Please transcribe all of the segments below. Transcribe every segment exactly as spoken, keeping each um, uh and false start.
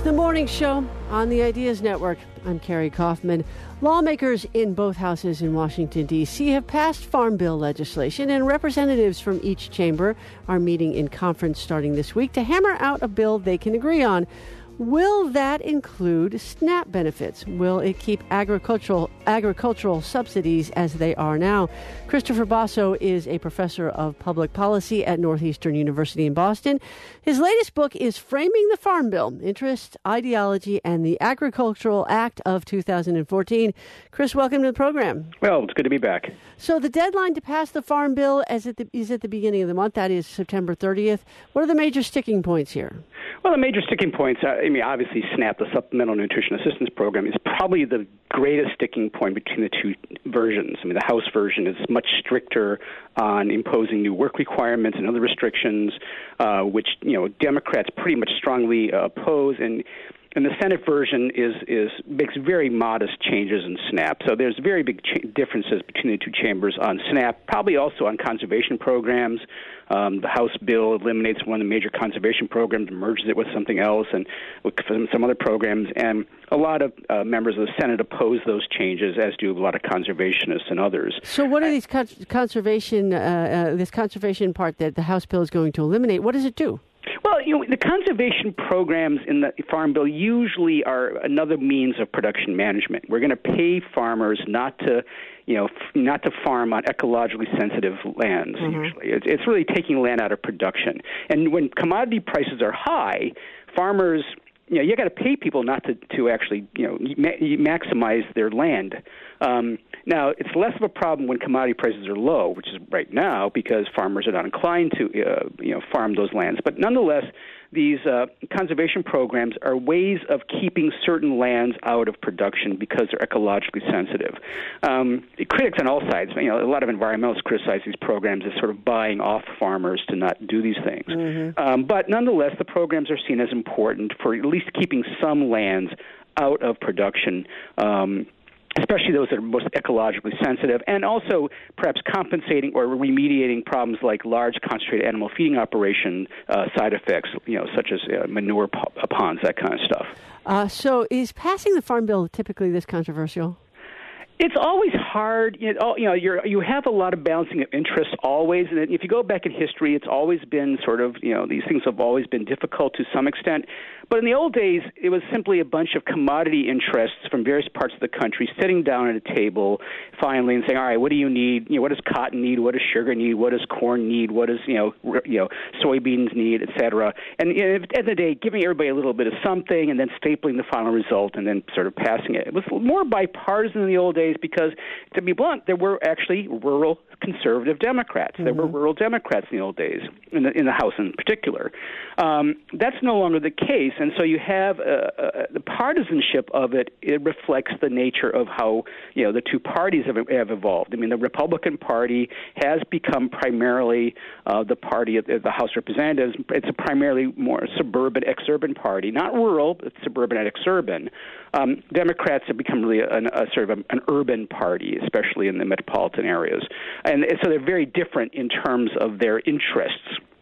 The Morning Show on the Ideas Network. I'm Carrie Kaufman. Lawmakers in both houses in Washington, D C have passed Farm Bill legislation, and representatives from each chamber are meeting in conference starting this week to hammer out a bill they can agree on. Will that include SNAP benefits? Will it keep agricultural agricultural subsidies as they are now? Christopher Basso is a professor of public policy at Northeastern University in Boston. His latest book is Framing the Farm Bill: Interest, Ideology, and the Agricultural Act of two thousand fourteen. Chris, welcome to the program. Well, it's good to be back. So the deadline to pass the Farm Bill is at the, is at the beginning of the month. That is September thirtieth. What are the major sticking points here? Well, the major sticking points, uh, I mean, obviously SNAP, the Supplemental Nutrition Assistance Program, is probably the greatest sticking point between the two versions. I mean, the House version is much stricter on imposing new work requirements and other restrictions, uh, which, you know, Democrats pretty much strongly uh, oppose, and And the Senate version is, is makes very modest changes in SNAP. So there's very big ch- differences between the two chambers on SNAP, probably also on conservation programs. Um, the House bill eliminates one of the major conservation programs, merges it with something else, and with some, some other programs. And a lot of uh, members of the Senate oppose those changes, as do a lot of conservationists and others. So what are these con- conservation, uh, uh, this conservation part that the House bill is going to eliminate? What does it do? Well, you know, the conservation programs in the Farm Bill usually are another means of production management. We're going to pay farmers not to, you know, f- not to farm on ecologically sensitive lands. Mm-hmm. Usually, it's, it's really taking land out of production. And when commodity prices are high, farmers, you know, you got to pay people not to, to actually, you know, ma- maximize their land. Um, now, it's less of a problem when commodity prices are low, which is right now because farmers are not inclined to, uh, you know, farm those lands. But nonetheless, these uh, conservation programs are ways of keeping certain lands out of production because they're ecologically sensitive. Um, critics on all sides, you know, a lot of environmentalists criticize these programs as sort of buying off farmers to not do these things. Mm-hmm. Um, but nonetheless, the programs are seen as important for at least keeping some lands out of production, um, especially those that are most ecologically sensitive, and also perhaps compensating or remediating problems like large concentrated animal feeding operation uh, side effects, you know, such as uh, manure p- ponds, that kind of stuff. Uh, so is passing the Farm Bill typically this controversial? It's always hard. You know, you know you're, you have a lot of balancing of interests always. And if you go back in history, it's always been sort of, you know, these things have always been difficult to some extent. But in the old days, it was simply a bunch of commodity interests from various parts of the country sitting down at a table finally and saying, all right, what do you need? You know, what does cotton need? What does sugar need? What does corn need? What does, you know, r- you know, soybeans need, et cetera? And you know, at the end of the day, giving everybody a little bit of something and then stapling the final result and then sort of passing it. It was more bipartisan in the old days because, to be blunt, there were actually rural conservative Democrats. Mm-hmm. There were rural Democrats in the old days, in the, in the House in particular. Um, that's no longer the case. And so you have uh, uh, the partisanship of it. It reflects the nature of how, you know, the two parties have, have evolved. I mean, the Republican Party has become primarily uh, the party of the House of Representatives. It's a primarily more suburban, exurban party, not rural, but suburban and exurban. Um, Democrats have become really a, a sort of a, an urban party, especially in the metropolitan areas, and, and so they're very different in terms of their interests.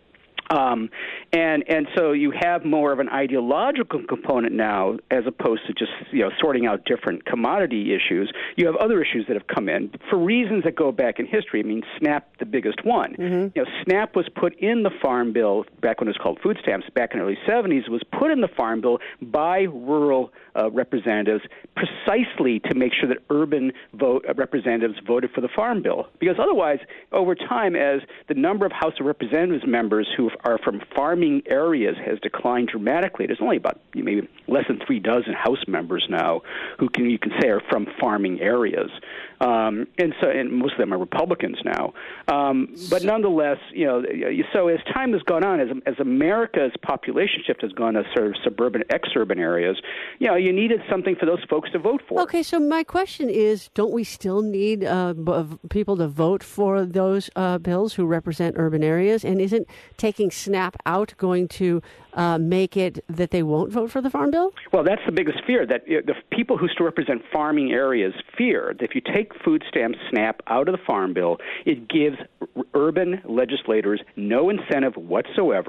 Um, and and so you have more of an ideological component now, as opposed to just, you know, sorting out different commodity issues. You have other issues that have come in for reasons that go back in history. I mean, SNAP, the biggest one. Mm-hmm. You know, SNAP was put in the Farm Bill back when it was called food stamps back in the early seventies. Was put in the Farm Bill by rural uh, representatives precisely to make sure that urban vote uh, representatives voted for the Farm Bill, because otherwise, over time, as the number of House of Representatives members who are from farming areas has declined dramatically. There's only about maybe less than three dozen House members now who can you can say are from farming areas, um, and so and most of them are Republicans now. Um, but nonetheless, you know, so as time has gone on, as as America's population shift has gone to sort of suburban, exurban areas, you know, you needed something for those folks to vote for. Okay, so my question is, don't we still need uh, b- people to vote for those uh, bills who represent urban areas, and isn't taking SNAP out going to uh, make it that they won't vote for the Farm Bill? Well, that's the biggest fear, that you know, the people who still represent farming areas fear that if you take food stamps, SNAP out of the Farm Bill, it gives r- urban legislators no incentive whatsoever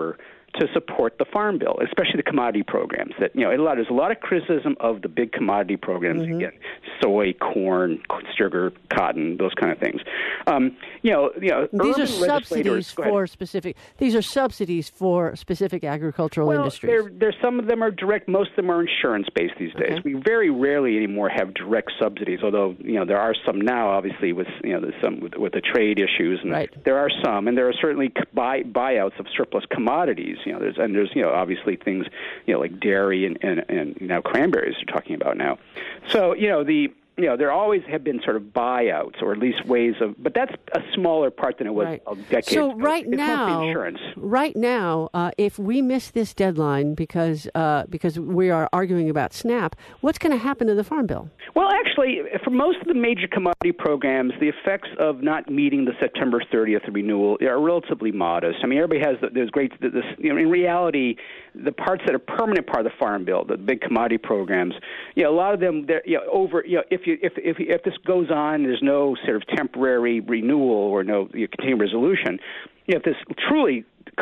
to support the Farm Bill, especially the commodity programs. That you know, a lot, there's a lot of criticism of the big commodity programs. Mm-hmm. Again, soy, corn, sugar, cotton, those kind of things. Um, you know, you know, these are subsidies for specific. These are subsidies for specific agricultural well, industries. Well, there, some of them are direct. Most of them are insurance-based these days. Okay. We very rarely anymore have direct subsidies. Although you know, there are some now. Obviously, with you know, there's some with, with the trade issues, and right. there are some, and there are certainly buy buyouts of surplus commodities. You know, there's and there's you know obviously things you know like dairy and and, and you know cranberries we're talking about now. So you know the you know there always have been sort of buyouts or at least ways of, but that's a smaller part than it was right. a decade so ago. right it's now, insurance. Right now, uh, if we miss this deadline because uh, because we are arguing about SNAP, what's going to happen to the Farm Bill? Well, actually, for most of the major commodity programs, the effects of not meeting the September thirtieth renewal are relatively modest. I mean, everybody has the, there's great. This, you know, in reality, the parts that are permanent part of the Farm Bill, the big commodity programs, you know, a lot of them, they're you know, over. You know, if you if if if this goes on, there's no sort of temporary renewal or no you know, continuing resolution. You know, if this truly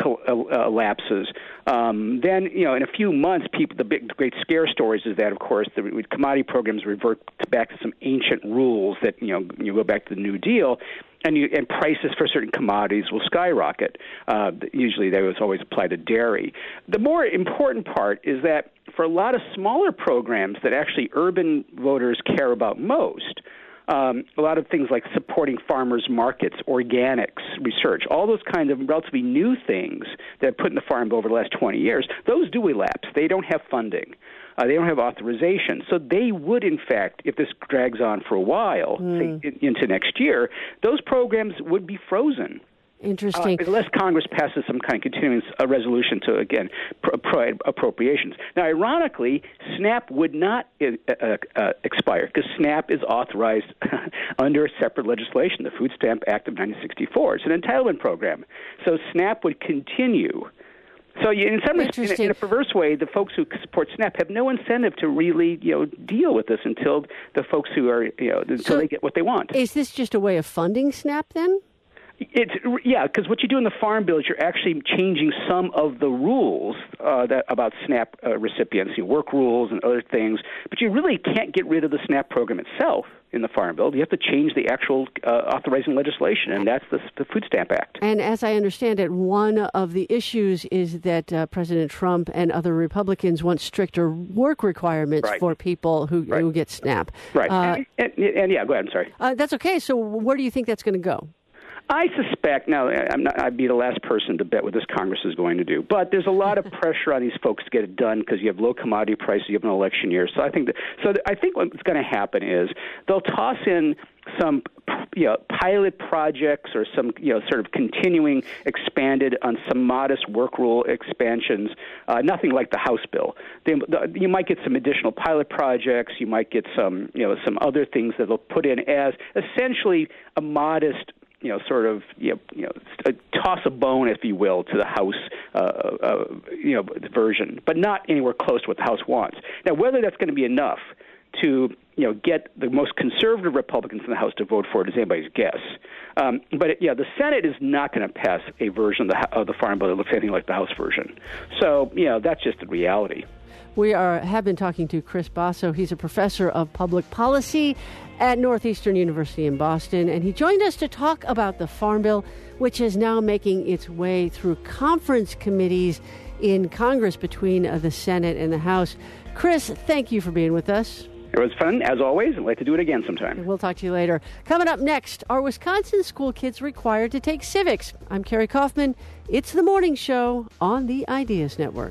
Uh, lapses, um, then you know in a few months, people the big the great scare stories is that of course the commodity programs revert back to some ancient rules that you know you go back to the New Deal, and you and prices for certain commodities will skyrocket. Uh, usually, they was always apply to dairy. The more important part is that for a lot of smaller programs that actually urban voters care about most. Um, a lot of things like supporting farmers markets, organics, research, all those kind of relatively new things that are put in the Farm Bill over the last twenty years, those do elapse. They don't have funding. Uh, they don't have authorization. So they would, in fact, if this drags on for a while, mm. say, in, into next year, those programs would be frozen. Interesting. Uh, unless Congress passes some kind of continuing uh, resolution to, again, pro- pro- appropriations. Now, ironically, SNAP would not uh, uh, expire because SNAP is authorized under a separate legislation, the Food Stamp Act of nineteen sixty-four. It's an entitlement program. So SNAP would continue. So you, in some respects, in, in a perverse way, the folks who support SNAP have no incentive to really, you know, deal with this until the folks who are, you know, until so they get what they want. Is this just a way of funding SNAP then? It's yeah, because what you do in the Farm Bill is you're actually changing some of the rules uh, that about SNAP uh, recipients, you know, work rules and other things. But you really can't get rid of the SNAP program itself in the Farm Bill. You have to change the actual uh, authorizing legislation, and that's the, the Food Stamp Act. And as I understand it, one of the issues is that uh, President Trump and other Republicans want stricter work requirements right. for people who, right. who get SNAP. Right. Uh, and, and, and yeah, go ahead. I'm sorry. Uh, that's okay. So where do you think that's going to go? I suspect, now, I'm not, I'd be the last person to bet what this Congress is going to do, but there's a lot of pressure on these folks to get it done because you have low commodity prices, you have an election year. So I think that, so I think what's going to happen is they'll toss in some you know, pilot projects or some you know sort of continuing expanded on some modest work rule expansions, uh, nothing like the House bill. They, the, you might get some additional pilot projects. You might get some you know some other things that they'll put in as essentially a modest you know, sort of, you know, you know a toss a bone, if you will, to the House, uh, uh, you know, version, but not anywhere close to what the House wants. Now, whether that's going to be enough to, you know, get the most conservative Republicans in the House to vote for it is anybody's guess. Um, but, it, yeah, the Senate is not going to pass a version of the, of the Farm Bill that looks anything like the House version. So, you know, that's just the reality. We are have been talking to Chris Basso. He's a professor of public policy at Northeastern University in Boston, and he joined us to talk about the Farm Bill, which is now making its way through conference committees in Congress between uh, the Senate and the House. Chris, thank you for being with us. It was fun, as always. I'd like to do it again sometime. We'll talk to you later. Coming up next, are Wisconsin school kids required to take civics? I'm Carrie Kaufman. It's The Morning Show on the Ideas Network.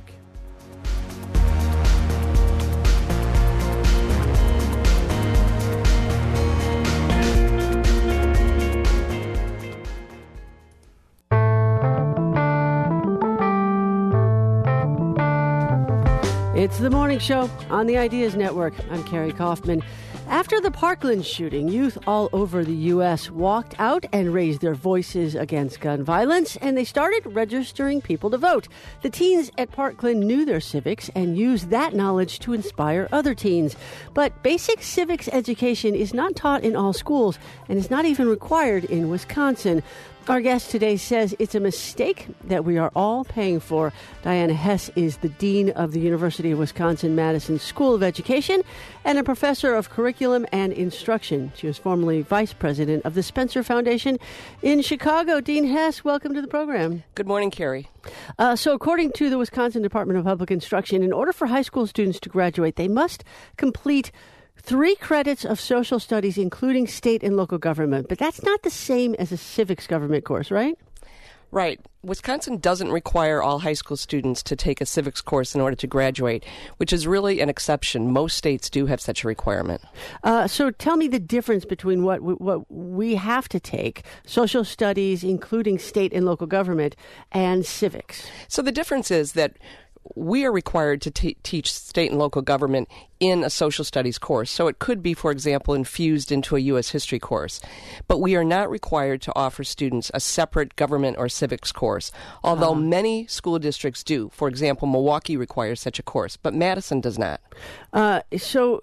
It's The Morning Show on the Ideas Network. I'm Carrie Kaufman. After the Parkland shooting, youth all over the U S walked out and raised their voices against gun violence, and they started registering people to vote. The teens at Parkland knew their civics and used that knowledge to inspire other teens. But basic civics education is not taught in all schools and is not even required in Wisconsin. Our guest today says it's a mistake that we are all paying for. Diana Hess is the Dean of the University of Wisconsin-Madison School of Education and a professor of curriculum and instruction. She was formerly vice president of the Spencer Foundation in Chicago. Dean Hess, welcome to the program. Good morning, Carrie. Uh, so according to the Wisconsin Department of Public Instruction, in order for high school students to graduate, they must complete three credits of social studies, including state and local government. But that's not the same as a civics government course, right? Right. Wisconsin doesn't require all high school students to take a civics course in order to graduate, which is really an exception. Most states do have such a requirement. Uh, so tell me the difference between what we, what we have to take, social studies, including state and local government, and civics. So the difference is that we are required to t- teach state and local government in a social studies course. So it could be, for example, infused into a U S history course. But we are not required to offer students a separate government or civics course, although uh-huh. many school districts do. For example, Milwaukee requires such a course, but Madison does not. Uh, so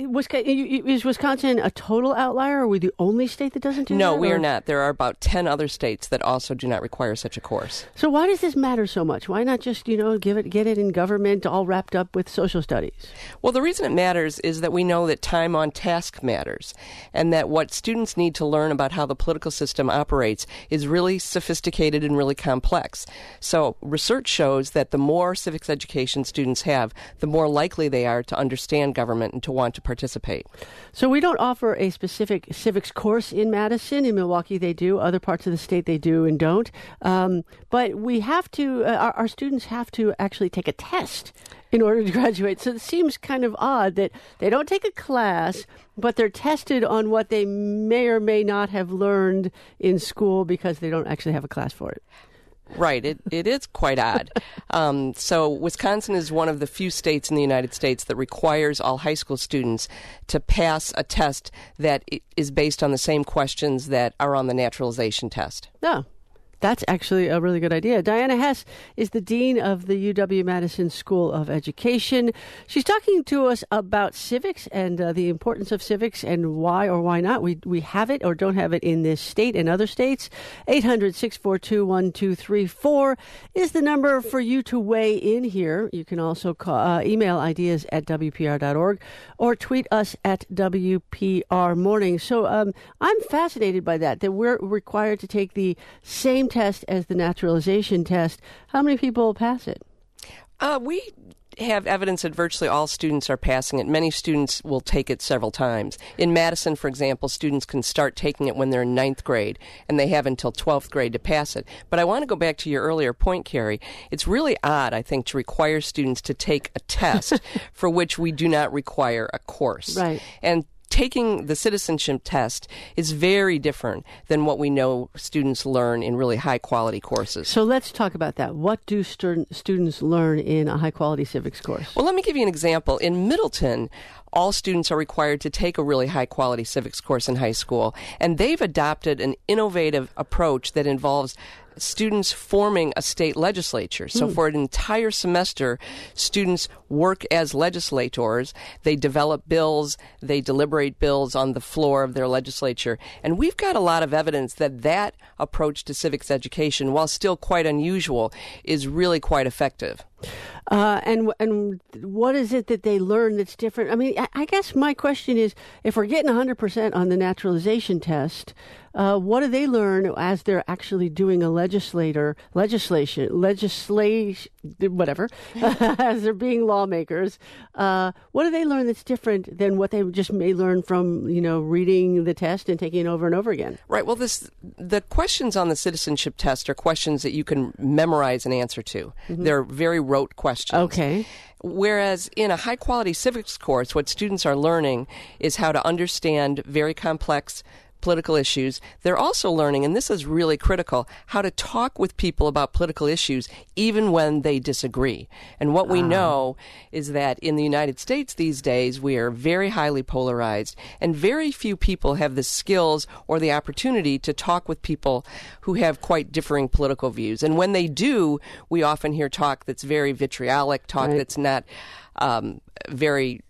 is Wisconsin a total outlier? Are we the only state that doesn't do no, that? No, we or? are not. There are about ten other states that also do not require such a course. So why does this matter so much? Why not just, you know, give it, get it in government all wrapped up with social studies? Well, the reason it matters is that we know that time on task matters, and that what students need to learn about how the political system operates is really sophisticated and really complex. So research shows that the more civics education students have, the more likely they are to understand government and to want to participate. So we don't offer a specific civics course in Madison. In Milwaukee they do. Other parts of the state they do and don't. Um, but we have to, uh, our, our students have to actually take a test in order to graduate. So it seems kind of odd that they don't take a class, but they're tested on what they may or may not have learned in school because they don't actually have a class for it. Right. It it is quite odd. Um, so Wisconsin is one of the few states in the United States that requires all high school students to pass a test that is based on the same questions that are on the naturalization test. No. That's actually a really good idea. Diana Hess is the Dean of the U W-Madison School of Education. She's talking to us about civics and uh, the importance of civics and why or why not we we have it or don't have it in this state and other states. eight hundred, six four two, one two three four is the number for you to weigh in here. You can also call, uh, email ideas at W P R dot org or tweet us at W P R Morning. So um, I'm fascinated by that, that we're required to take the same test as the naturalization test. How many people pass it? Uh, we have evidence that virtually all students are passing it. Many students will take it several times. In Madison, for example, students can start taking it when they're in ninth grade, and they have until twelfth grade to pass it. But I want to go back to your earlier point, Carrie. It's really odd, I think, to require students to take a test for which we do not require a course. Right. And taking the citizenship test is very different than what we know students learn in really high-quality courses. So let's talk about that. What do stu- students learn in a high-quality civics course? Well, let me give you an example. In Middleton, all students are required to take a really high-quality civics course in high school, and they've adopted an innovative approach that involves students forming a state legislature. So mm. for an entire semester, students work as legislators. They develop bills. They deliberate bills on the floor of their legislature. And we've got a lot of evidence that that approach to civics education, while still quite unusual, is really quite effective. Uh, and and what is it that they learn that's different? I mean, I, I guess my question is, if we're getting one hundred percent on the naturalization test, uh, what do they learn as they're actually doing a legislator, legislation, legislation, whatever, as they're being lawmakers? Uh, what do they learn that's different than what they just may learn from, you know, reading the test and taking it over and over again? Right. Well, this the questions on the citizenship test are questions that you can memorize an answer to. Mm-hmm. They're very rote questions. Okay. Whereas in a high-quality civics course, what students are learning is how to understand very complex political issues. They're also learning, and this is really critical, how to talk with people about political issues even when they disagree. And what we uh. know is that in the United States these days, we are very highly polarized, and very few people have the skills or the opportunity to talk with people who have quite differing political views. And when they do, we often hear talk that's very vitriolic, talk right. that's not um, very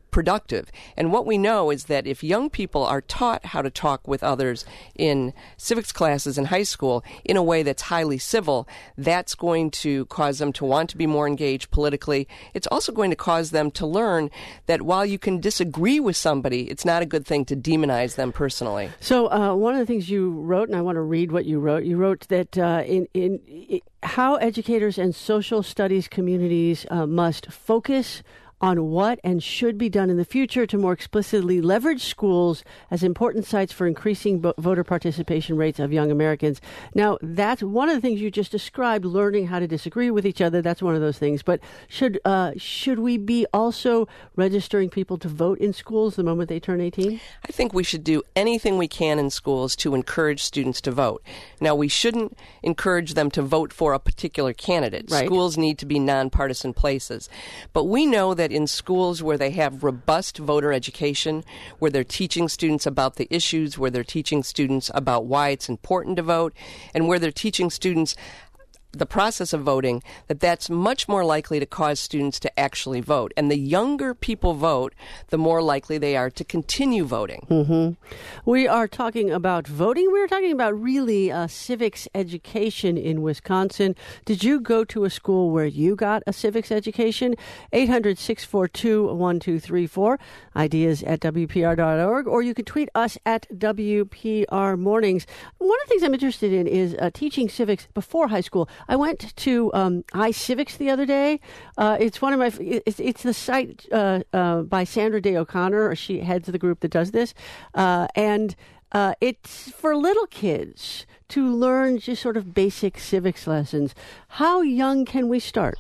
productive. And what we know is that if young people are taught how to talk with others in civics classes in high school in a way that's highly civil, that's going to cause them to want to be more engaged politically. It's also going to cause them to learn that while you can disagree with somebody, it's not a good thing to demonize them personally. So uh, one of the things you wrote, and I want to read what you wrote, you wrote that uh, in, in, in how educators and social studies communities uh, must focus on what and should be done in the future to more explicitly leverage schools as important sites for increasing bo- voter participation rates of young Americans. Now, that's one of the things you just described, learning how to disagree with each other. That's one of those things. But should uh, should we be also registering people to vote in schools the moment they turn eighteen? I think we should do anything we can in schools to encourage students to vote. Now, we shouldn't encourage them to vote for a particular candidate. Right. Schools need to be nonpartisan places. But we know that in schools where they have robust voter education, where they're teaching students about the issues, where they're teaching students about why it's important to vote, and where they're teaching students the process of voting, that that's much more likely to cause students to actually vote. And the younger people vote, the more likely they are to continue voting. Mm-hmm. We are talking about voting. We are talking about really uh, civics education in Wisconsin. Did you go to a school where you got a civics education? eight hundred, six four two, one two three four. Ideas at W P R dot org. Or you can tweet us at W P R Mornings. One of the things I'm interested in is uh, teaching civics before high school. I went to um, iCivics the other day. Uh, it's one of my. It's, it's the site uh, uh, by Sandra Day O'Connor. She heads the group that does this, uh, and uh, it's for little kids to learn just sort of basic civics lessons. How young can we start?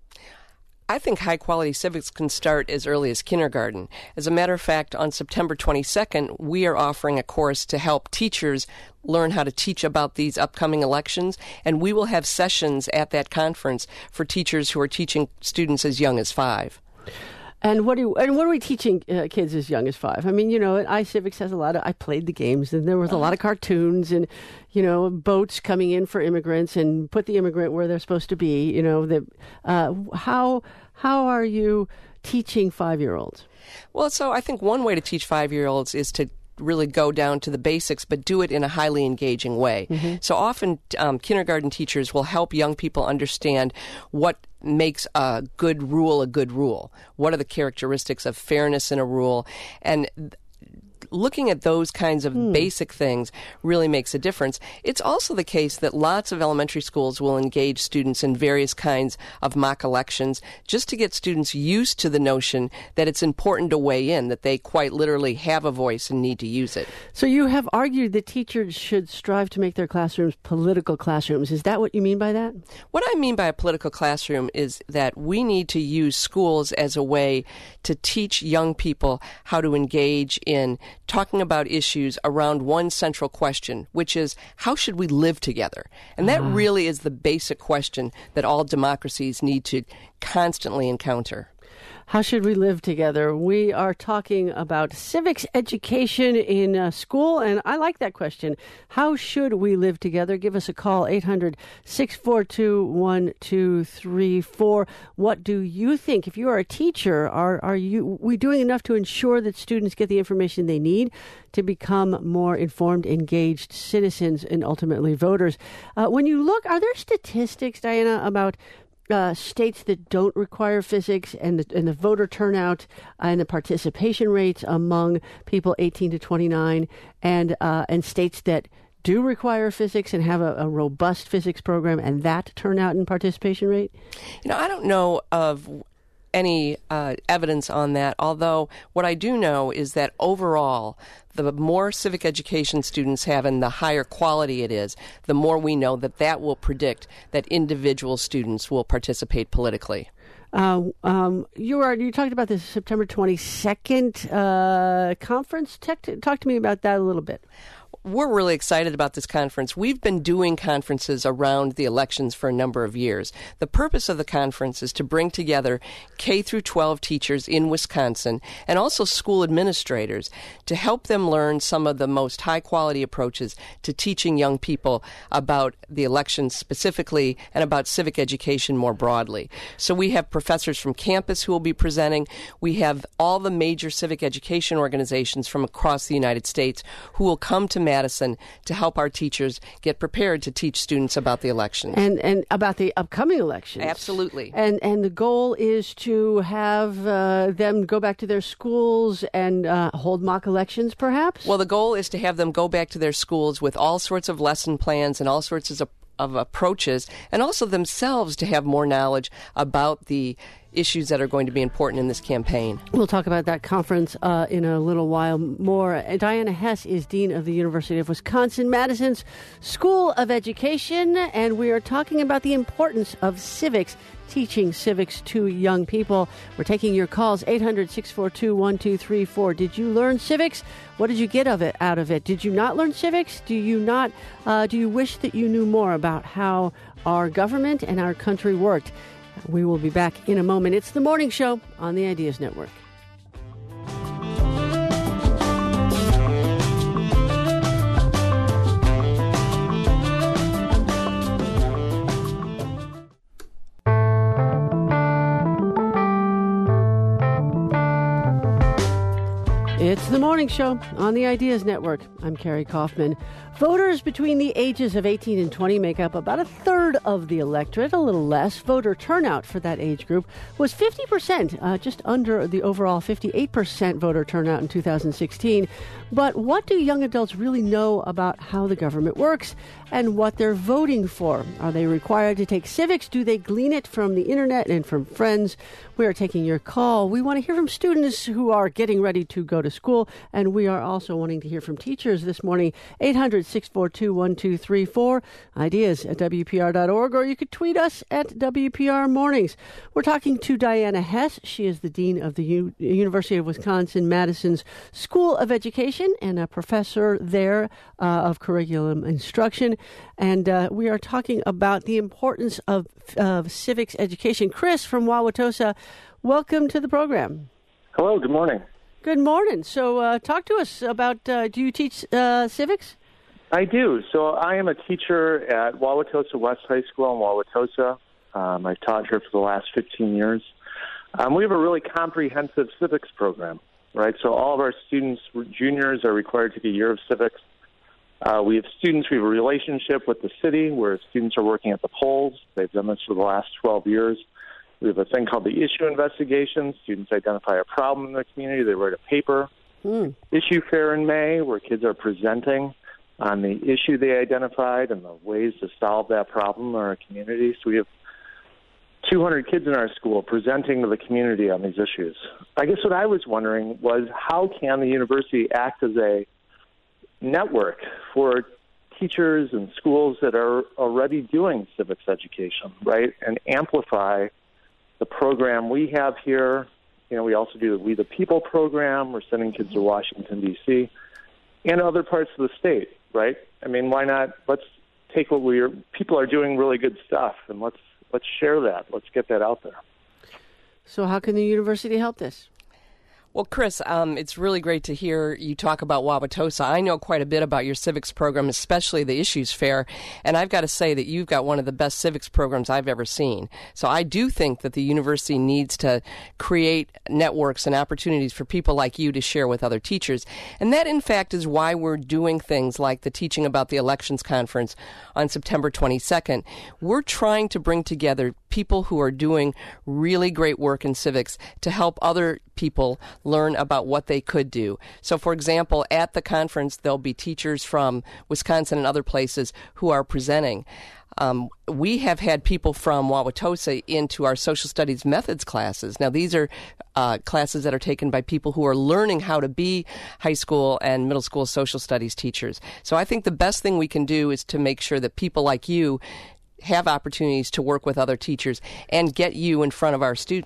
I think high-quality civics can start as early as kindergarten. As a matter of fact, on September twenty-second, we are offering a course to help teachers learn how to teach about these upcoming elections, and we will have sessions at that conference for teachers who are teaching students as young as five. And what do you, and what are we teaching uh, kids as young as five? I mean, you know, iCivics has a lot of. I played the games, and there was a lot of cartoons, and you know, boats coming in for immigrants, and put the immigrant where they're supposed to be. You know, the uh, how how are you teaching five-year-olds? Well, so I think one way to teach five-year-olds is to really go down to the basics, but do it in a highly engaging way. Mm-hmm. So often um, kindergarten teachers will help young people understand what makes a good rule a good rule. What are the characteristics of fairness in a rule? And th- looking at those kinds of hmm. basic things really makes a difference. It's also the case that lots of elementary schools will engage students in various kinds of mock elections just to get students used to the notion that it's important to weigh in, that they quite literally have a voice and need to use it. So you have argued that teachers should strive to make their classrooms political classrooms. Is that what you mean by that? What I mean by a political classroom is that we need to use schools as a way to teach young people how to engage in talking about issues around one central question, which is, how should we live together? And that uh-huh. really is the basic question that all democracies need to constantly encounter. How should we live together? We are talking about civics education in uh, school, and I like that question. How should we live together? Give us a call, eight hundred, six four two, one two three four. What do you think? If you are a teacher, are are you we doing enough to ensure that students get the information they need to become more informed, engaged citizens and ultimately voters? Uh, when you look, are there statistics, Diana, about Uh, states that don't require physics and the, and the voter turnout and the participation rates among people eighteen to twenty-nine, and uh, and states that do require physics and have a, a robust physics program and that turnout and participation rate? You know, I don't know of any uh, evidence on that, although what I do know is that overall, the more civic education students have and the higher quality it is, the more we know that that will predict that individual students will participate politically. Uh, um, you are you talked about this September twenty-second uh, conference. Talk to, talk to me about that a little bit. We're really excited about this conference. We've been doing conferences around the elections for a number of years. The purpose of the conference is to bring together K through twelve teachers in Wisconsin and also school administrators to help them learn some of the most high-quality approaches to teaching young people about the elections specifically and about civic education more broadly. So we have professors from campus who will be presenting. We have all the major civic education organizations from across the United States who will come to Madison to help our teachers get prepared to teach students about the elections. And and about the upcoming elections. Absolutely. And and the goal is to have uh, them go back to their schools and uh, hold mock elections, perhaps? Well, the goal is to have them go back to their schools with all sorts of lesson plans and all sorts of of approaches, and also themselves to have more knowledge about the issues that are going to be important in this campaign. We'll talk about that conference uh, in a little while more. And Diana Hess is Dean of the University of Wisconsin-Madison's School of Education, and we are talking about the importance of civics, teaching civics to young people. We're taking your calls, eight hundred, six four two, one two three four. Did you learn civics? What did you get of it out of it? Did you not learn civics? Do you not? Uh, do you wish that you knew more about how our government and our country worked? We will be back in a moment. It's The Morning Show on the Ideas Network. It's The Morning Show on the Ideas Network. I'm Carrie Kaufman. Voters between the ages of eighteen and twenty make up about a third of the electorate, a little less. Voter turnout for that age group was fifty percent, uh, just under the overall fifty-eight percent voter turnout in two thousand sixteen. But what do young adults really know about how the government works and what they're voting for? Are they required to take civics? Do they glean it from the internet and from friends? We are taking your call. We want to hear from students who are getting ready to go to school, and we are also wanting to hear from teachers this morning. eight hundred, six four two, one two three four, ideas at W P R dot org, or you could tweet us at W P R Mornings. We're talking to Diana Hess. She is the Dean of the U- University of Wisconsin-Madison's School of Education and a professor there uh, of curriculum instruction. And uh, we are talking about the importance of, of civics education. Chris from Wauwatosa, welcome to the program. Hello, good morning. Good morning. So uh, talk to us about, uh, do you teach uh, civics? I do. So I am a teacher at Wauwatosa West High School in Wauwatosa. Um, I've taught here for the last fifteen years. Um, we have a really comprehensive civics program, right? So all of our students, juniors, are required to take a year of civics. Uh, we have students, we have a relationship with the city where students are working at the polls. They've done this for the last twelve years. We have a thing called the issue investigation. Students identify a problem in their community. They write a paper. Mm. Issue fair in May, where kids are presenting on the issue they identified and the ways to solve that problem in our community. So we have two hundred kids in our school presenting to the community on these issues. I guess what I was wondering was, how can the university act as a network for teachers and schools that are already doing civics education, right, and amplify the program we have here. You know, we also do the We the People program. We're sending kids to Washington, D C, and other parts of the state, right? I mean, why not? Let's take what we're, people are doing really good stuff, and let's let's share that. Let's get that out there. So how can the university help this? Well, Chris, um, it's really great to hear you talk about Wauwatosa. I know quite a bit about your civics program, especially the Issues Fair, and I've got to say that you've got one of the best civics programs I've ever seen. So I do think that the university needs to create networks and opportunities for people like you to share with other teachers. And that, in fact, is why we're doing things like the Teaching About the Elections Conference on September twenty-second. We're trying to bring together people who are doing really great work in civics to help other people learn about what they could do. So, for example, at the conference, there'll be teachers from Wisconsin and other places who are presenting. Um, we have had people from Wauwatosa into our social studies methods classes. Now, these are uh, classes that are taken by people who are learning how to be high school and middle school social studies teachers. So I think the best thing we can do is to make sure that people like you have opportunities to work with other teachers and get you in front of our students.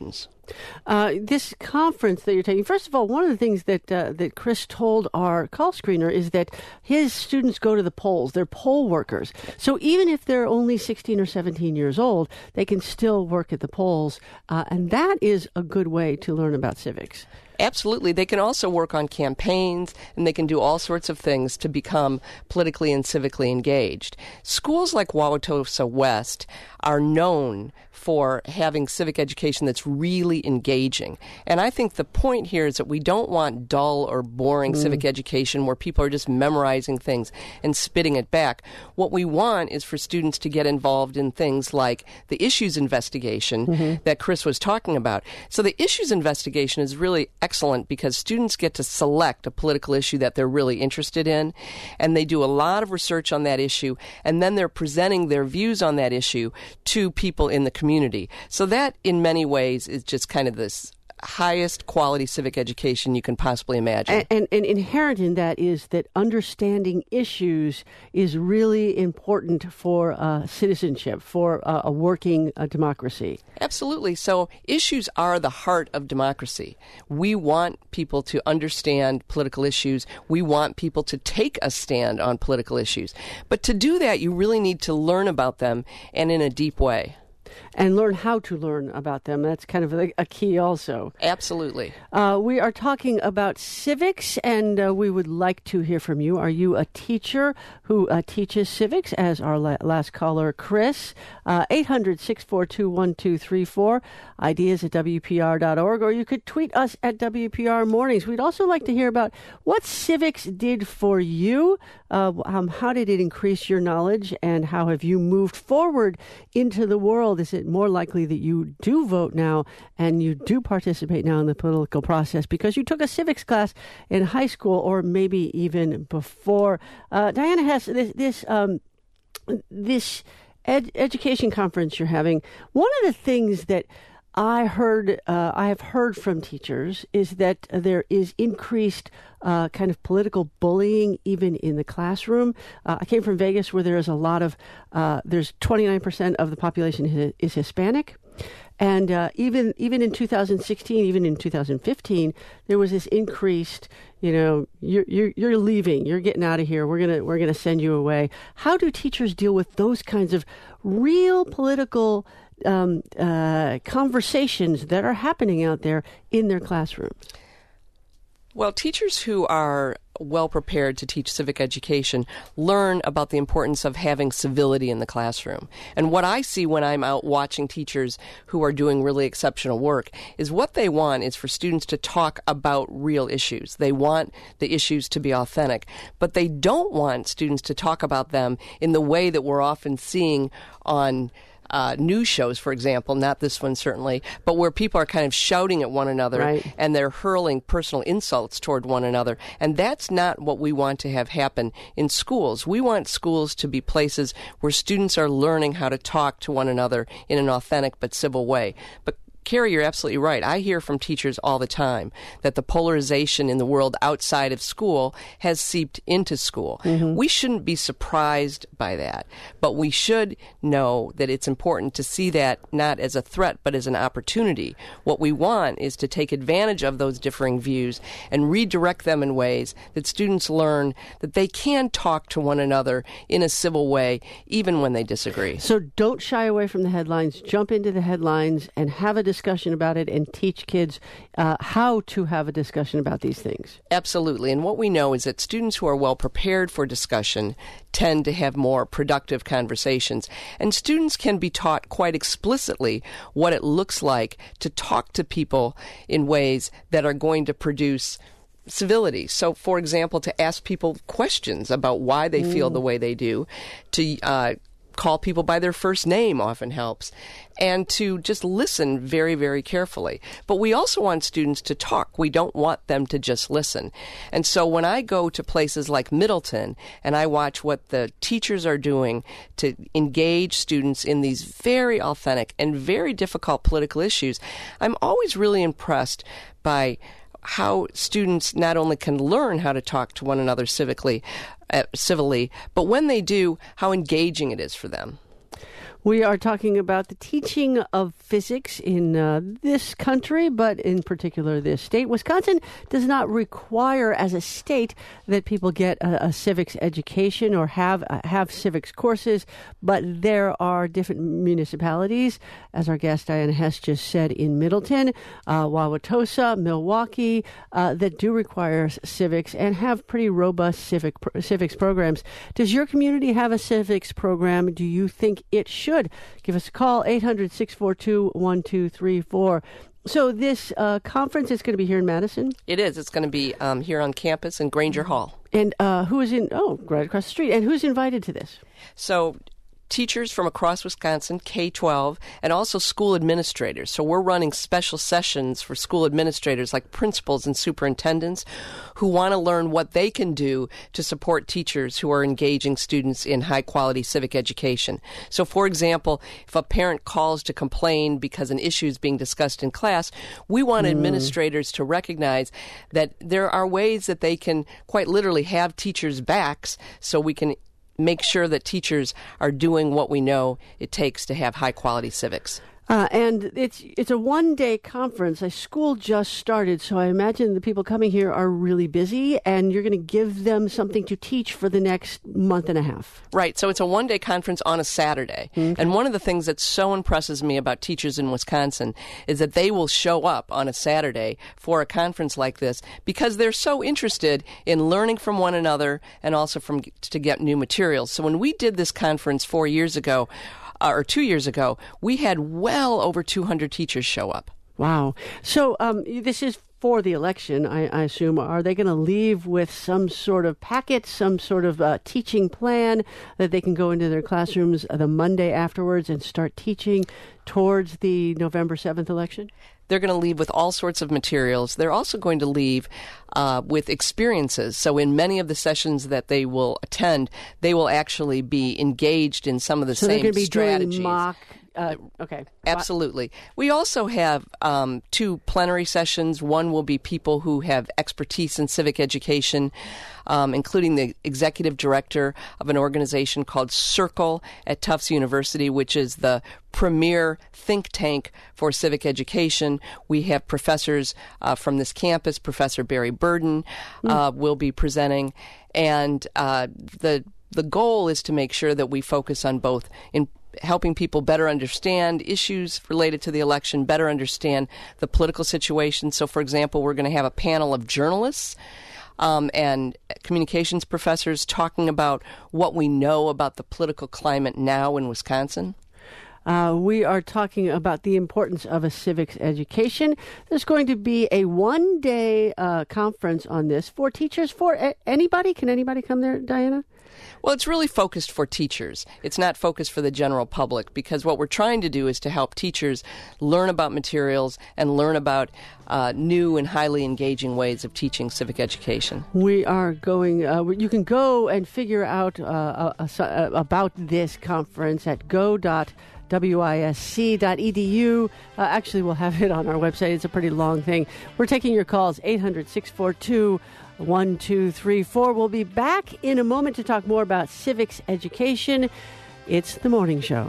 Uh, this conference that you're taking, first of all, one of the things that uh, that Chris told our call screener is that his students go to the polls. They're poll workers. So even if they're only sixteen or seventeen years old, they can still work at the polls. Uh, and that is a good way to learn about civics. Absolutely. They can also work on campaigns, and they can do all sorts of things to become politically and civically engaged. Schools like Wauwatosa West are known for having civic education that's really engaging. And I think the point here is that we don't want dull or boring mm. civic education where people are just memorizing things and spitting it back. What we want is for students to get involved in things like the issues investigation mm-hmm. that Chris was talking about. So the issues investigation is really excellent because students get to select a political issue that they're really interested in, and they do a lot of research on that issue, and then they're presenting their views on that issue to people in the community. So that, in many ways, is just kind of this highest quality civic education you can possibly imagine. And, and, and inherent in that is that understanding issues is really important for uh, citizenship, for uh, a working uh, democracy. Absolutely. So issues are the heart of democracy. We want people to understand political issues. We want people to take a stand on political issues. But to do that, you really need to learn about them, and in a deep way. And learn how to learn about them. That's kind of a, a key also. Absolutely. Uh, we are talking about civics, and uh, we would like to hear from you. Are you a teacher who uh, teaches civics, as our la- last caller, Chris? Uh, eight hundred, six four two, one two three four, ideas at W P R dot org, or you could tweet us at W P R Mornings. We'd also like to hear about what civics did for you. Uh, um, how did it increase your knowledge, and how have you moved forward into the world? Is it more likely that you do vote now and you do participate now in the political process because you took a civics class in high school or maybe even before? Uh, Diana Hess, this this, um, this ed- education conference you're having, one of the things that I heard, uh, I have heard from teachers is that there is increased uh, kind of political bullying even in the classroom. Uh, I came from Vegas, where there is a lot of, uh, there's twenty-nine percent of the population is, is Hispanic. And uh, even even in two thousand sixteen, even in two thousand fifteen, there was this increased, you know, you're you're, you're leaving, you're getting out of here. We're gonna we're gonna send you away. How do teachers deal with those kinds of real political um, uh, conversations that are happening out there in their classrooms? Well, teachers who are well prepared to teach civic education learn about the importance of having civility in the classroom. And what I see when I'm out watching teachers who are doing really exceptional work is what they want is for students to talk about real issues. They want the issues to be authentic, but they don't want students to talk about them in the way that we're often seeing on Uh, news shows, for example, not this one certainly, but where people are kind of shouting at one another right. and they're hurling personal insults toward one another. And that's not what we want to have happen in schools. We want schools to be places where students are learning how to talk to one another in an authentic but civil way. But Carrie, you're absolutely right. I hear from teachers all the time that the polarization in the world outside of school has seeped into school. Mm-hmm. We shouldn't be surprised by that, but we should know that it's important to see that not as a threat, but as an opportunity. What we want is to take advantage of those differing views and redirect them in ways that students learn that they can talk to one another in a civil way, even when they disagree. So don't shy away from the headlines. Jump into the headlines and have a discussion about it, and teach kids uh, how to have a discussion about these things. Absolutely. And what we know is that students who are well prepared for discussion tend to have more productive conversations. And students can be taught quite explicitly what it looks like to talk to people in ways that are going to produce civility. So, for example, to ask people questions about why they mm. feel the way they do, to uh, call people by their first name often helps, and to just listen very, very carefully. But we also want students to talk. We don't want them to just listen. And so when I go to places like Middleton and I watch what the teachers are doing to engage students in these very authentic and very difficult political issues, I'm always really impressed by how students not only can learn how to talk to one another civically, uh, civilly, but when they do, how engaging it is for them. We are talking about the teaching of physics in uh, this country, but in particular this state. Wisconsin does not require, as a state, that people get a, a civics education or have uh, have civics courses, but there are different municipalities, as our guest Diana Hess just said, in Middleton, uh, Wauwatosa, Milwaukee, uh, that do require civics and have pretty robust civic civics programs. Does your community have a civics program? Do you think it should? Give us a call, eight hundred, six four two, one two three four. So this uh, conference is going to be here in Madison? It is. It's going to be um, here on campus in Granger Hall. And uh, who is in, oh, right across the street. And who's invited to this? So teachers from across Wisconsin, K twelve, and also school administrators. So we're running special sessions for school administrators like principals and superintendents who want to learn what they can do to support teachers who are engaging students in high-quality civic education. So, for example, if a parent calls to complain because an issue is being discussed in class, we want mm. administrators to recognize that there are ways that they can quite literally have teachers' backs so we can make sure that teachers are doing what we know it takes to have high-quality civics. Uh, and it's it's a one-day conference. A school just started, so I imagine the people coming here are really busy, and you're going to give them something to teach for the next month and a half. Right. So it's a one-day conference on a Saturday. Okay. And one of the things that so impresses me about teachers in Wisconsin is that they will show up on a Saturday for a conference like this because they're so interested in learning from one another and also from to get new materials. So when we did this conference four years ago, or two years ago, we had well over two hundred teachers show up. Wow. So um, this is for the election, I, I assume. Are they going to leave with some sort of packet, some sort of uh, teaching plan that they can go into their classrooms the Monday afterwards and start teaching towards the November seventh election? They're going to leave with all sorts of materials. They're also going to leave uh, with experiences. So in many of the sessions that they will attend, they will actually be engaged in some of the so same they're going to be strategies. Doing mock. Uh, okay. Absolutely. We also have um, two plenary sessions. One will be people who have expertise in civic education, um, including the executive director of an organization called Circle at Tufts University, which is the premier think tank for civic education. We have professors uh, from this campus. Professor Barry Burden uh, mm. will be presenting. And uh, the the goal is to make sure that we focus on both in helping people better understand issues related to the election, better understand the political situation. So, for example, we're going to have a panel of journalists um, and communications professors talking about what we know about the political climate now in Wisconsin. Uh, we are talking about the importance of a civics education. There's going to be a one-day uh, conference on this for teachers, for a- anybody. Can anybody come there, Diana? Well, it's really focused for teachers. It's not focused for the general public because what we're trying to do is to help teachers learn about materials and learn about uh, new and highly engaging ways of teaching civic education. We are going, uh, you can go and figure out uh, uh, uh, about this conference at go dot wisc dot e d u. Uh, actually, we'll have it on our website. It's a pretty long thing. We're taking your calls, eight hundred, six four two, one two three four. We'll be back in a moment to talk more about civics education. It's The Morning Show.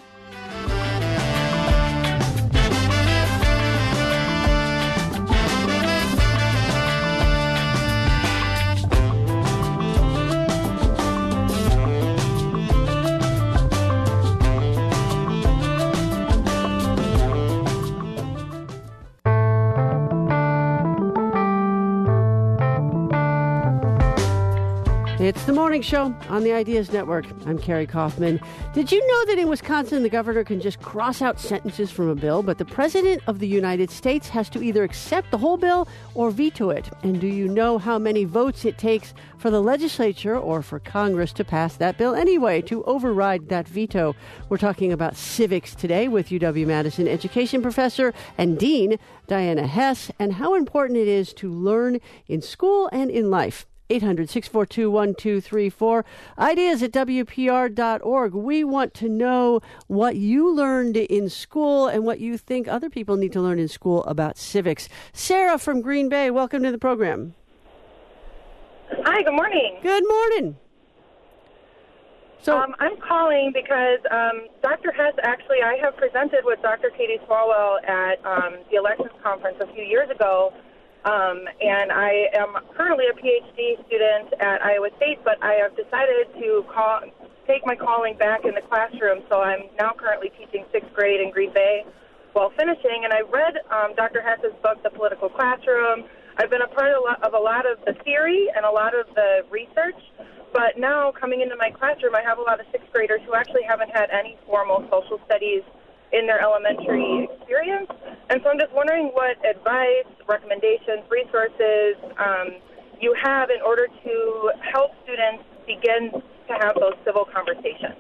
It's The Morning Show on the Ideas Network. I'm Carrie Kaufman. Did you know that in Wisconsin, the governor can just cross out sentences from a bill, but the President of the United States has to either accept the whole bill or veto it? And do you know how many votes it takes for the legislature or for Congress to pass that bill anyway, to override that veto? We're talking about civics today with U W-Madison education professor and dean Diana Hess, and how important it is to learn in school and in life. eight hundred, six four two, one two three four. Ideas at W P R dot org. We want to know what you learned in school and what you think other people need to learn in school about civics. Sarah from Green Bay, welcome to the program. Hi, good morning. Good morning. So um, I'm calling because um, Doctor Hess, actually, I have presented with Doctor Katie Swalwell at um, the elections conference a few years ago, um, and I am currently a P H D student at Iowa State, but I have decided to call, take my calling back in the classroom, so I'm now currently teaching sixth grade in Green Bay while finishing, and I read um, Doctor Hess's book, The Political Classroom. I've been a part of a, lot, of a lot of the theory and a lot of the research, but now coming into my classroom, I have a lot of sixth graders who actually haven't had any formal social studies in their elementary experience, and so I'm just wondering what advice, recommendations, resources um, you have in order to help students begin to have those civil conversations.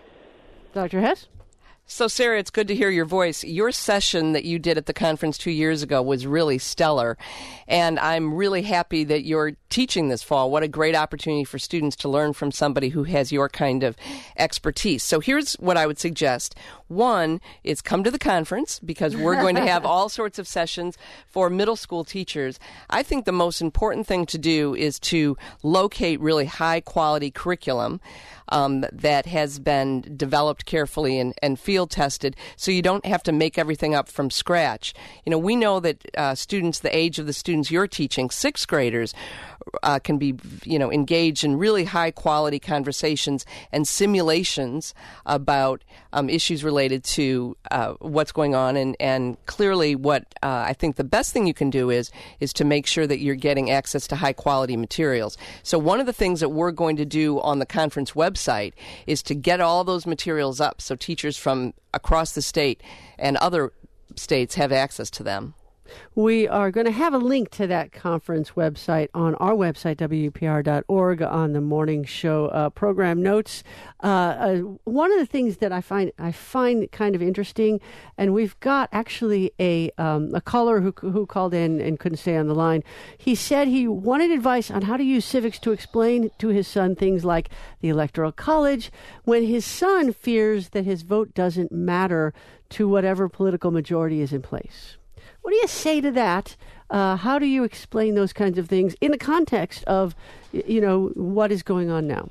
Doctor Hess? So, Sarah, it's good to hear your voice. Your session that you did at the conference two years ago was really stellar, and I'm really happy that you're teaching this fall. What a great opportunity for students to learn from somebody who has your kind of expertise. So here's what I would suggest. One is come to the conference, because we're going to have all sorts of sessions for middle school teachers. I think the most important thing to do is to locate really high-quality curriculum Um, that has been developed carefully and, and field tested, so you don't have to make everything up from scratch. You know, we know that uh, students, the age of the students you're teaching, sixth graders, uh, can be, you know, engaged in really high quality conversations and simulations about um, issues related to uh, what's going on. And, and clearly, what uh, I think the best thing you can do is is to make sure that you're getting access to high quality materials. So one of the things that we're going to do on the conference website is to get all those materials up so teachers from across the state and other states have access to them. We are going to have a link to that conference website on our website, W P R dot org, on the morning show uh, program notes. Uh, uh, one of the things that I find I find kind of interesting, and we've got actually a um, a caller who who called in and couldn't stay on the line. He said he wanted advice on how to use civics to explain to his son things like the Electoral College, when his son fears that his vote doesn't matter to whatever political majority is in place. What do you say to that? Uh, how do you explain those kinds of things in the context of, you know, what is going on now?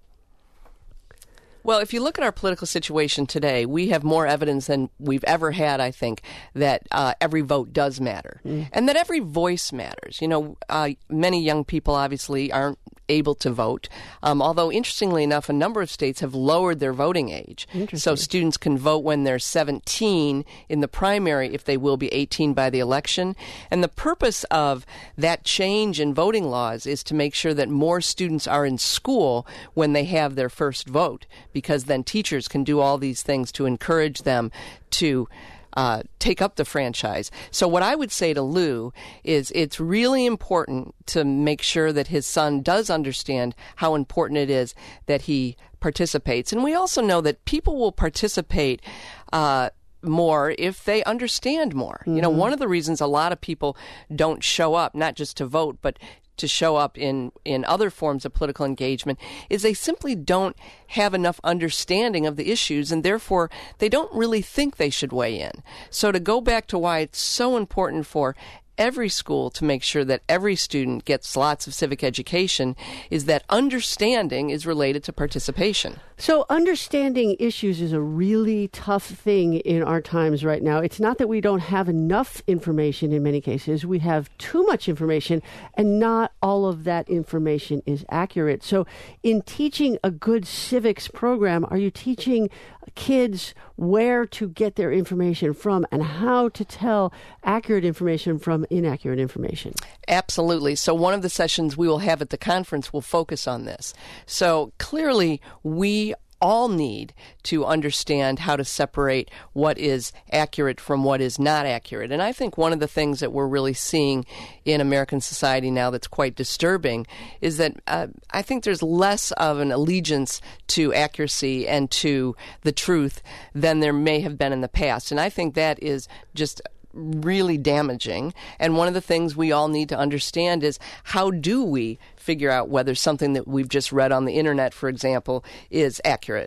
Well, if you look at our political situation today, we have more evidence than we've ever had, I think, that uh, every vote does matter mm. and that every voice matters. You know, uh, many young people obviously aren't able to vote, um, although, interestingly enough, a number of states have lowered their voting age. So students can vote when they're seventeen in the primary if they will be eighteen by the election. And the purpose of that change in voting laws is to make sure that more students are in school when they have their first vote, because then teachers can do all these things to encourage them to Uh, take up the franchise. So what I would say to Lou is it's really important to make sure that his son does understand how important it is that he participates. And we also know that people will participate uh, more if they understand more. Mm-hmm. You know, one of the reasons a lot of people don't show up, not just to vote, but to show up in, in other forms of political engagement, is they simply don't have enough understanding of the issues, and therefore they don't really think they should weigh in. So to go back to why it's so important for every school to make sure that every student gets lots of civic education is that understanding is related to participation. So understanding issues is a really tough thing in our times right now. It's not that we don't have enough information in many cases. We have too much information, and not all of that information is accurate. So in teaching a good civics program, are you teaching kids where to get their information from and how to tell accurate information from inaccurate information? Absolutely. So one of the sessions we will have at the conference will focus on this. So clearly, we all need to understand how to separate what is accurate from what is not accurate. And I think one of the things that we're really seeing in American society now that's quite disturbing is that uh, I think there's less of an allegiance to accuracy and to the truth than there may have been in the past. And I think that is just really damaging. And one of the things we all need to understand is, how do we figure out whether something that we've just read on the internet, for example, is accurate?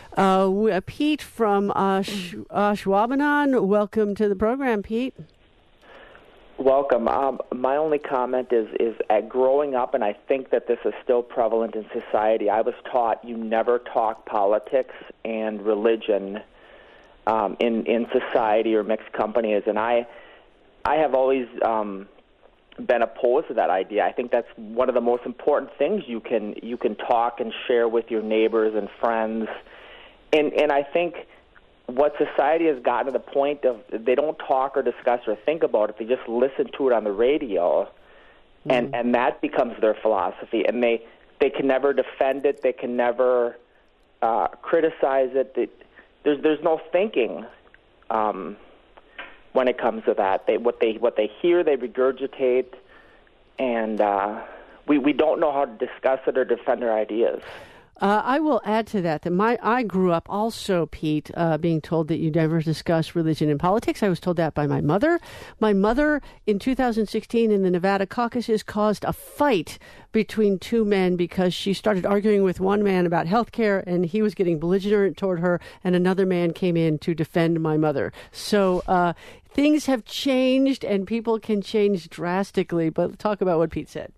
Uh, Pete from uh, Sh- uh, Schwabenon, welcome to the program, Pete. Welcome. Um, my only comment is, is at growing up, and I think that this is still prevalent in society, I was taught you never talk politics and religion um, in, in society or mixed companies, and I I have always um, been opposed to that idea. I think that's one of the most important things you can you can talk and share with your neighbors and friends, and and I think what society has gotten to the point of they don't talk or discuss or think about it. They just listen to it on the radio, and, mm. and that becomes their philosophy. And they, they can never defend it. They can never uh, criticize it. They, there's there's no thinking um, when it comes to that. They what they what they hear, they regurgitate, and uh, we we don't know how to discuss it or defend our ideas. Uh, I will add to that that my I grew up also, Pete, uh, being told that you never discuss religion and politics. I was told that by my mother. My mother, in two thousand sixteen, in the Nevada caucuses, caused a fight between two men because she started arguing with one man about health care, and he was getting belligerent toward her, and another man came in to defend my mother. So uh, things have changed, and people can change drastically. But talk about what Pete said.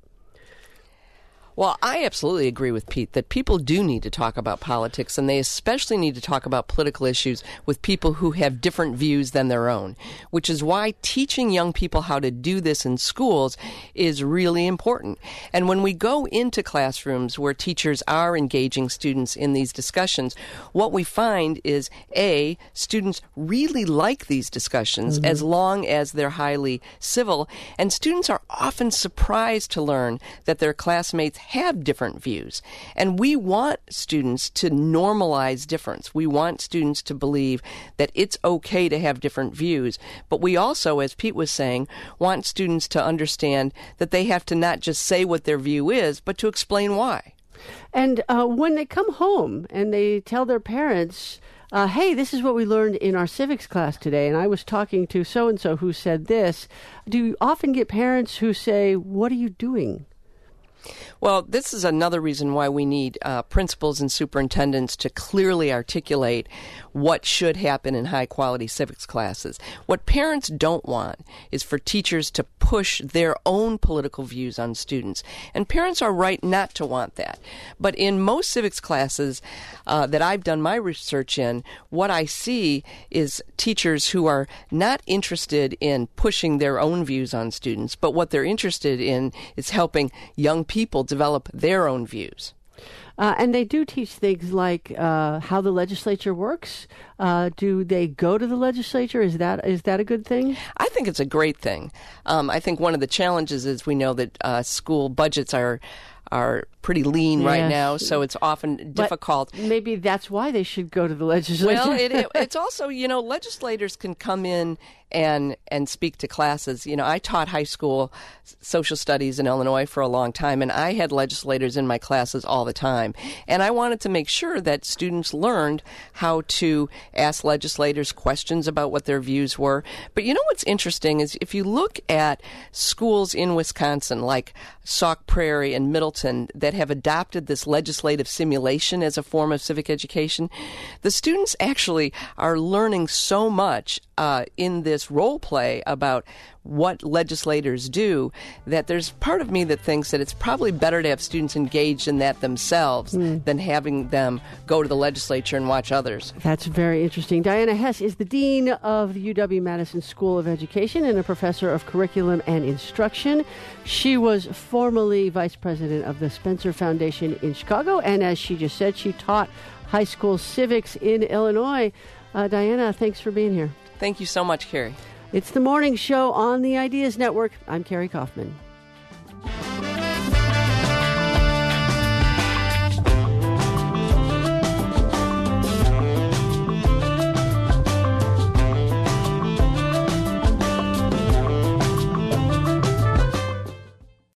Well, I absolutely agree with Pete that people do need to talk about politics, and they especially need to talk about political issues with people who have different views than their own, which is why teaching young people how to do this in schools is really important. And when we go into classrooms where teachers are engaging students in these discussions, what we find is, A, students really like these discussions mm-hmm. as long as they're highly civil, and students are often surprised to learn that their classmates have different views. And we want students to normalize difference. We want students to believe that it's okay to have different views. But we also, as Pete was saying, want students to understand that they have to not just say what their view is, but to explain why. And uh, when they come home and they tell their parents, uh, hey, this is what we learned in our civics class today, and I was talking to so-and-so who said this, do you often get parents who say, what are you doing? Well, this is another reason why we need uh, principals and superintendents to clearly articulate what should happen in high-quality civics classes. What parents don't want is for teachers to push their own political views on students. And parents are right not to want that. But in most civics classes uh, that I've done my research in, what I see is teachers who are not interested in pushing their own views on students, but what they're interested in is helping young people develop their own views. Uh, and they do teach things like uh, how the legislature works. Uh, do they go to the legislature? Is that is that a good thing? I think it's a great thing. Um, I think one of the challenges is we know that uh, school budgets are are pretty lean yes. right now, so it's often difficult. But maybe that's why they should go to the legislature. Well, it, it, it's also, you know, legislators can come in and and speak to classes. You know, I taught high school social studies in Illinois for a long time, and I had legislators in my classes all the time. And I wanted to make sure that students learned how to ask legislators questions about what their views were. But you know what's interesting is if you look at schools in Wisconsin, like Sauk Prairie and Middleton, that have adopted this legislative simulation as a form of civic education, the students actually are learning so much uh, in this role play about what legislators do that there's part of me that thinks that it's probably better to have students engaged in that themselves mm. than having them go to the legislature and watch others. That's very interesting. Diana Hess is the Dean of the U W-Madison School of Education and a professor of curriculum and instruction. She was formerly vice president of the Spencer Foundation in Chicago, and as she just said, she taught high school civics in Illinois. Uh, Diana, thanks for being here. Thank you so much, Carrie. It's the morning show on the Ideas Network. I'm Carrie Kaufman.